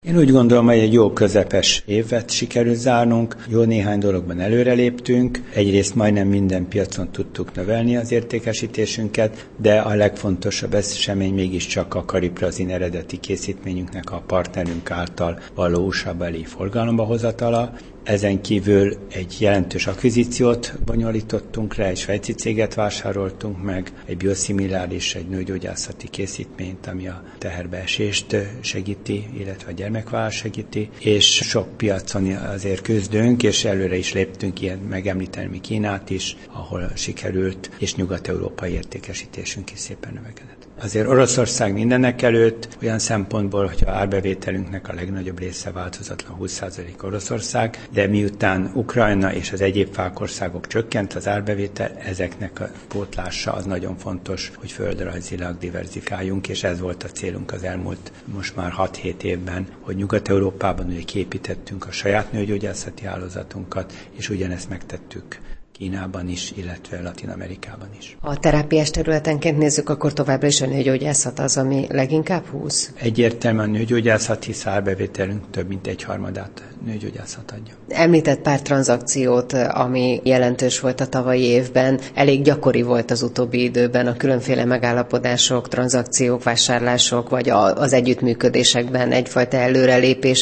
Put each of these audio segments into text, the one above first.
Én úgy gondolom, hogy egy jó közepes évet sikerült zárnunk, jó néhány dologban előreléptünk, egyrészt majdnem minden piacon tudtuk növelni az értékesítésünket, de a legfontosabb esemény mégiscsak a Kariprazin eredeti készítményünknek a partnerünk által való USA-beli forgalomba hozatala. Ezen kívül egy jelentős akvizíciót bonyolítottunk le, egy svájci céget vásároltunk meg, egy bioszimiláris, egy nőgyógyászati készítményt, ami a teherbeesést segíti, illetve a gyermekvállalást segíti, és sok piacon azért küzdünk, és előre is léptünk, ilyen megemlíteni Kínát is, ahol sikerült, és nyugat-európai értékesítésünk is szépen növekedett. Azért Oroszország mindenek előtt olyan szempontból, hogy a árbevételünknek a legnagyobb része változatlan 20% Oroszország, de miután Ukrajna és az egyéb fákországok csökkent az árbevétel, ezeknek a pótlása az nagyon fontos, hogy földrajzilag diverzifikáljunk, és ez volt a célunk az elmúlt most már 6-7 évben, hogy Nyugat-Európában ugye képítettünk a saját nőgyógyászati hálózatunkat, és ugyanezt megtettük Kínában is, illetve Latin-Amerikában is. Ha a terápiás területenként nézzük, akkor továbbra is a nőgyógyászat az, ami leginkább húz? Egyértelműen a nőgyógyászat, hisz árbevételünk több mint 1/3 nőgyógyászat adja. Említett pár tranzakciót, ami jelentős volt a tavalyi évben, elég gyakori volt az utóbbi időben a különféle megállapodások, tranzakciók, vásárlások, vagy az együttműködésekben egyfajta előrelépés.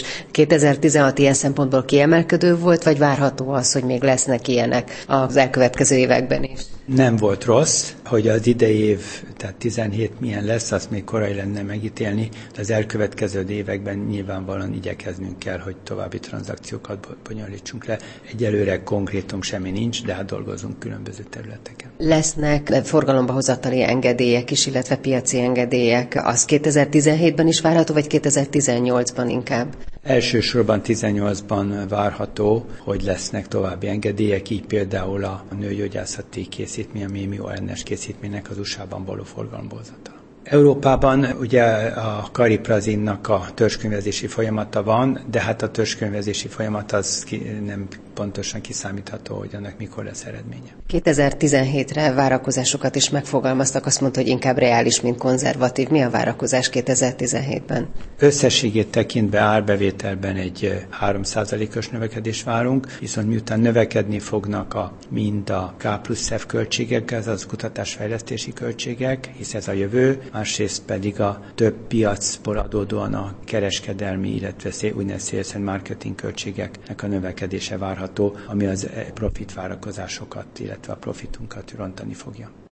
2016 ilyen szempontból kiemelkedő volt, vagy várható az, hogy még lesznek ilyenek az elkövetkező években is? Nem volt rossz, hogy az idei év, tehát 17 milyen lesz, azt még korai lenne megítélni, de az elkövetkező években nyilvánvalóan igyekeznünk kell, hogy további tranzakciókat bonyolítsunk le. Egyelőre konkrétum semmi nincs, de hát dolgozunk különböző területeken. Lesznek forgalomba hozatali engedélyek is, illetve piaci engedélyek. Az 2017-ben is várható, vagy 2018-ban inkább? Elsősorban 18-ban várható, hogy lesznek további engedélyek, így például a nőgyógyászati készítmény, a Mémi ORNS készítménynek az USA-ban való forgalomba hozatala. Európában ugye a Kariprazinnak a törzskönyvezési folyamata van, de hát a törzskönyvezési folyamat az nem pontosan kiszámítható, hogy annak mikor lesz eredménye. 2017-re várakozásokat is megfogalmaztak, azt mondta, hogy inkább reális, mint konzervatív. Mi a várakozás 2017-ben? Összességét tekintve árbevételben egy 3%-os növekedést várunk, viszont miután növekedni fognak mind a K+F költségek, az kutatásfejlesztési költségek, hisz ez a jövő, másrészt pedig a több piacból adódóan a kereskedelmi, illetve úgynevezett sales and marketing költségeknek a növekedése várható, ami az profit várakozásokat, illetve a profitunkat rontani fogja.